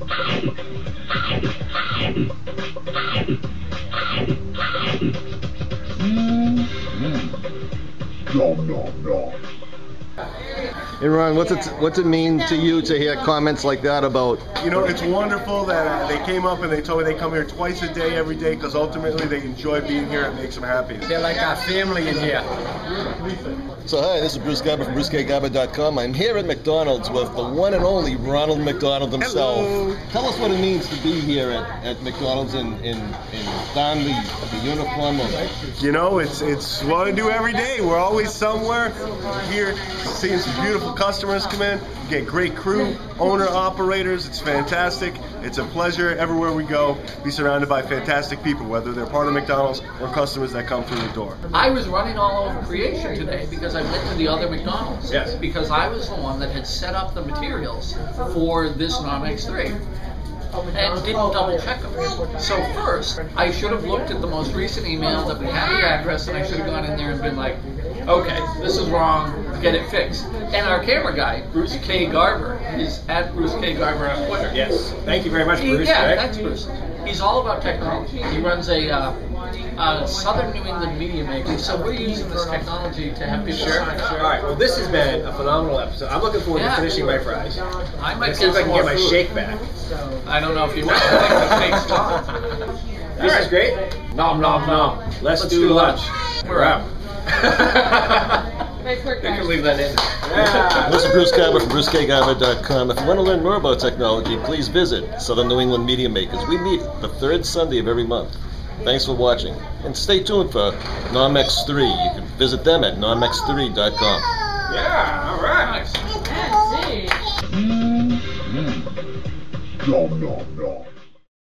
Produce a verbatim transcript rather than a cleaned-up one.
Nom nom nom. And Ron, what's it what's it mean to you to hear comments like that about? You know, it's wonderful that uh, they came up and they told me they come here twice a day, every day, because ultimately they enjoy being here. It makes them happy. They're like our family in here. So hi, this is Bruce Garber from Bruce K Garber dot com. I'm here at McDonald's with the one and only Ronald McDonald himself. Hello. Tell us what it means to be here at, at McDonald's and in, in, in don the, the uniform of... You know, it's it's what I do every day. We're always somewhere here, seeing some beautiful customers come in. We get great crew, owner operators. It's fantastic. It's a pleasure everywhere we go. Be surrounded by fantastic people, whether they're part of McDonald's or customers that come through the door. I was running all over creation today because I went to the other McDonald's. Yes. Because I was the one that had set up the materials for this Nom X three. And didn't double check them. So first, I should have looked at the most recent email that we had the address, and I should have gone in there and been like, okay, this is wrong, get it fixed. And our camera guy, Bruce K Garber, is at Bruce K Garber on Twitter. Yes. Thank you very much, He- Bruce. yeah, right? that's Bruce. He's all about technology. He runs a uh, uh, Southern New England media maker. So we're using this technology to have people Sure. sign up. All right. Well, this has been a phenomenal episode. I'm looking forward Yeah. to finishing my fries. I might Let's see if I some can get more my food. shake back. I don't know if you want to think it takes time. This is great. Nom nom nom. Let's, Let's do, do lunch. lunch. We're out. Nice work, You guys. can leave that in. This is Bruce Garber from Bruce K Garber dot com. If you want to learn more about technology, please visit Southern New England Media Makers. We meet the third Sunday of every month. Thanks for watching. And stay tuned for Nom X three. You can visit them at nom x three dot com. Yeah. All right. Nice. Yeah, see. Nom nom nom.